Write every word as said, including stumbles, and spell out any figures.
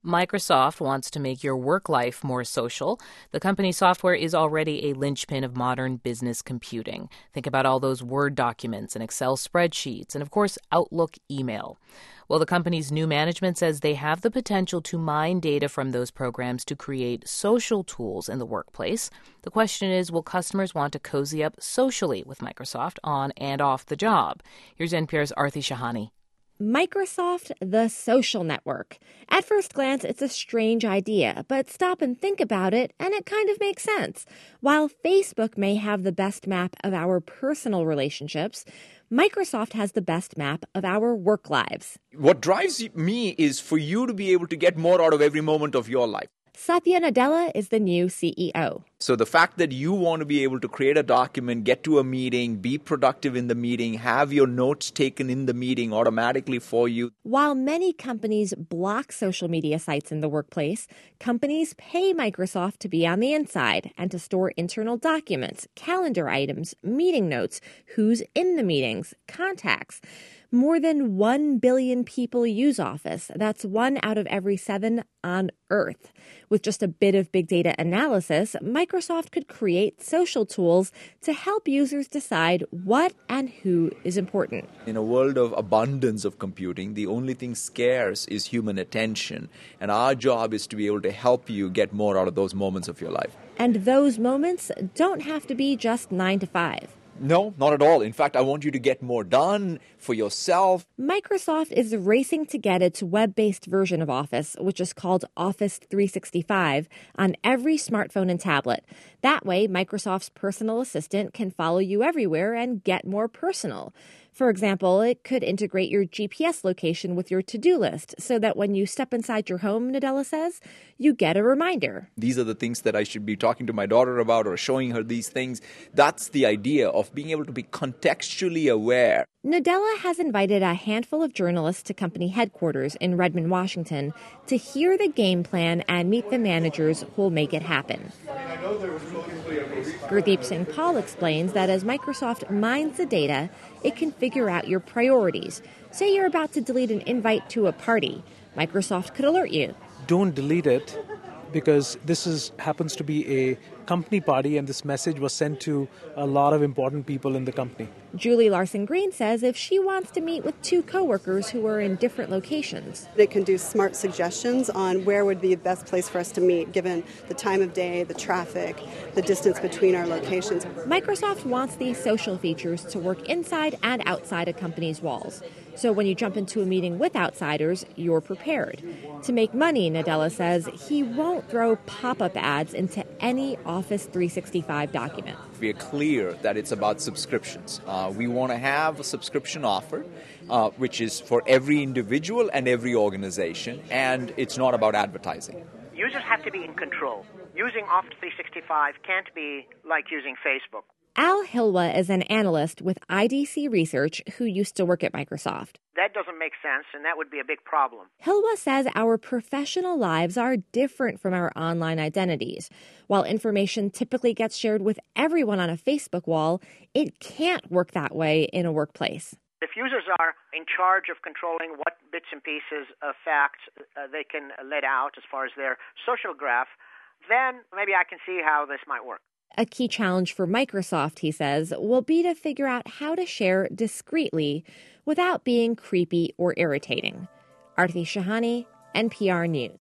Microsoft wants to make your work life more social. The company's software is already a linchpin of modern business computing. Think about all those Word documents and Excel spreadsheets and, of course, Outlook email. Well, the company's new management says they have the potential to mine data from those programs to create social tools in the workplace. The question is, will customers want to cozy up socially with Microsoft on and off the job? Here's N P R's Aarti Shahani. Microsoft, the social network. At first glance, it's a strange idea, but stop and think about it, and it kind of makes sense. While Facebook may have the best map of our personal relationships, Microsoft has the best map of our work lives. What drives me is for you to be able to get more out of every moment of your life. Satya Nadella is the new C E O. So the fact that you want to be able to create a document, get to a meeting, be productive in the meeting, have your notes taken in the meeting automatically for you. While many companies block social media sites in the workplace, companies pay Microsoft to be on the inside and to store internal documents, calendar items, meeting notes, who's in the meetings, contacts. More than one billion people use Office. That's one out of every seven on Earth. With just a bit of big data analysis, Microsoft could create social tools to help users decide what and who is important. In a world of abundance of computing, the only thing scarce is human attention. And our job is to be able to help you get more out of those moments of your life. And those moments don't have to be just nine to five. No, not at all. In fact, I want you to get more done for yourself. Microsoft is racing to get its web-based version of Office, which is called Office three sixty-five, on every smartphone and tablet. That way, Microsoft's personal assistant can follow you everywhere and get more personal. For example, it could integrate your G P S location with your to-do list so that when you step inside your home, Nadella says, you get a reminder. These are the things that I should be talking to my daughter about or showing her these things. That's the idea of being able to be contextually aware. Nadella has invited a handful of journalists to company headquarters in Redmond, Washington, to hear the game plan and meet the managers who'll make it happen. Gurdeep Singh Paul explains that as Microsoft mines the data, it can figure out your priorities. Say you're about to delete an invite to a party. Microsoft could alert you. Don't delete it, because this is happens to be a company party and this message was sent to a lot of important people in the company. Julie Larson-Green says if she wants to meet with two coworkers who are in different locations. It can do smart suggestions on where would be the best place for us to meet, given the time of day, the traffic, the distance between our locations. Microsoft wants these social features to work inside and outside a company's walls. So when you jump into a meeting with outsiders, you're prepared. To make money, Nadella says, he won't throw pop-up ads into any Office three sixty-five document. We are clear that it's about subscriptions. Uh, we want to have a subscription offer, uh, which is for every individual and every organization, and it's not about advertising. Users have to be in control. Using Office three sixty-five can't be like using Facebook. Al Hilwa is an analyst with I D C Research who used to work at Microsoft. That doesn't make sense, and that would be a big problem. Hilwa says our professional lives are different from our online identities. While information typically gets shared with everyone on a Facebook wall, it can't work that way in a workplace. If users are in charge of controlling what bits and pieces of facts uh, they can let out as far as their social graph, then maybe I can see how this might work. A key challenge for Microsoft, he says, will be to figure out how to share discreetly without being creepy or irritating. Aarti Shahani, N P R News.